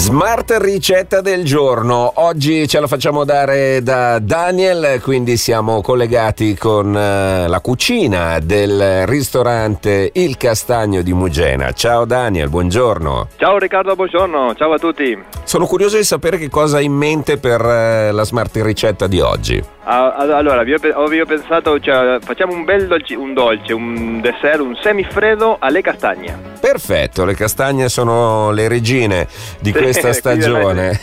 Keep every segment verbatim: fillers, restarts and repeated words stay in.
Smart ricetta del giorno. Oggi ce la facciamo dare da Daniel, quindi siamo collegati con uh, la cucina del ristorante Il Castagno di Mugena. Ciao Daniel, buongiorno. Ciao Riccardo, buongiorno, ciao a tutti. Sono curioso di sapere che cosa hai in mente per uh, la smart ricetta di oggi. Ah, allora, vi ho, vi ho pensato, cioè, facciamo un bel dolce, un dolce, un dessert, un semifreddo alle castagne. Perfetto, le castagne sono le regine di sì, questa stagione.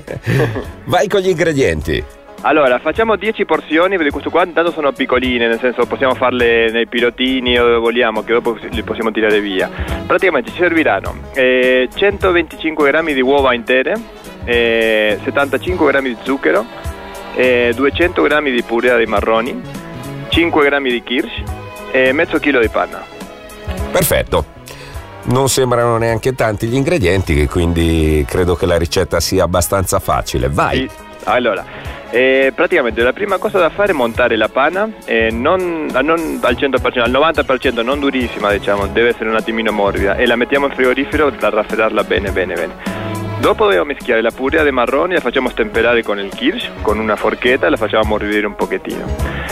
Vai con gli ingredienti. Allora, facciamo dieci porzioni, perché questo qua intanto sono piccoline, nel senso possiamo farle nei pirottini o dove vogliamo, che dopo li possiamo tirare via. Praticamente ci serviranno eh, centoventicinque grammi di uova intere, eh, settantacinque grammi di zucchero, eh, duecento grammi di purea di marroni, cinque grammi di kirsch e mezzo chilo di panna. Perfetto. Non sembrano neanche tanti gli ingredienti, quindi credo che la ricetta sia abbastanza facile. Vai! Sì. Allora, eh, praticamente la prima cosa da fare è montare la panna, eh, non, non al cento per cento, al novanta per cento, non durissima, diciamo, deve essere un attimino morbida, e la mettiamo in frigorifero per raffreddarla bene, bene, bene. Dopo dobbiamo mischiare la purea dei marroni, la facciamo stemperare con il kirsch, con una forchetta, e la facciamo ammorbidire un pochettino.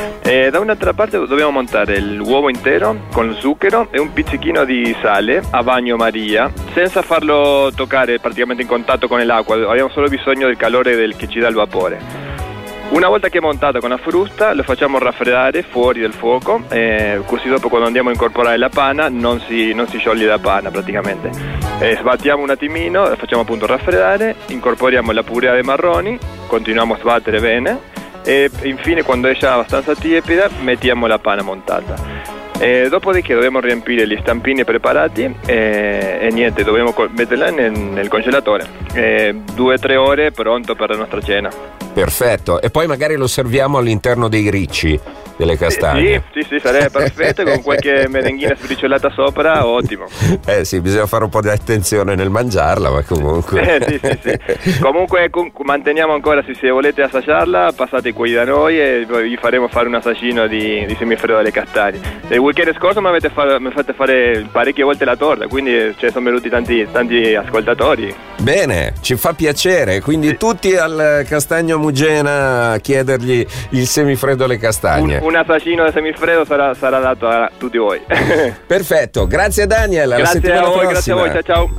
E da un'altra parte dobbiamo montare l'uovo intero con zucchero e un pizzichino di sale a bagnomaria, senza farlo toccare praticamente in contatto con l'acqua, abbiamo solo bisogno del calore del, che ci dà il vapore. Una volta che è montato con la frusta lo facciamo raffreddare fuori del fuoco, eh, così dopo quando andiamo a incorporare la panna non si, non si scioglie la panna praticamente. Eh, sbattiamo un attimino, la facciamo appunto raffreddare, incorporiamo la purea dei marroni, continuiamo a sbattere bene e infine quando è già abbastanza tiepida mettiamo la panna montata. E dopodiché dobbiamo riempire gli stampini preparati e, e niente, dobbiamo metterla nel, nel congelatore. E due o tre ore pronto per la nostra cena. Perfetto, e poi magari lo serviamo all'interno dei ricci delle castagne. Sì, sì, sì, sarebbe perfetto, con qualche merenghina sbriciolata sopra, ottimo. Eh sì, bisogna fare un po' di attenzione nel mangiarla, ma comunque. Eh, sì, sì, sì. Comunque con, manteniamo ancora, se volete assaggiarla, passate qui da noi e vi faremo fare un assaggino di, di semifreddo alle castagne. Il weekend scorso mi avete fa, mi fate fare parecchie volte la torta, quindi cioè, sono venuti tanti, tanti ascoltatori. Bene, ci fa piacere, quindi sì. Tutti al Castagno Mugena a chiedergli il semifreddo alle castagne. Un, un assaggino del semifreddo sarà, sarà dato a tutti voi. Perfetto, grazie Daniel, alla grazie settimana a voi, prossima. grazie a voi, ciao ciao.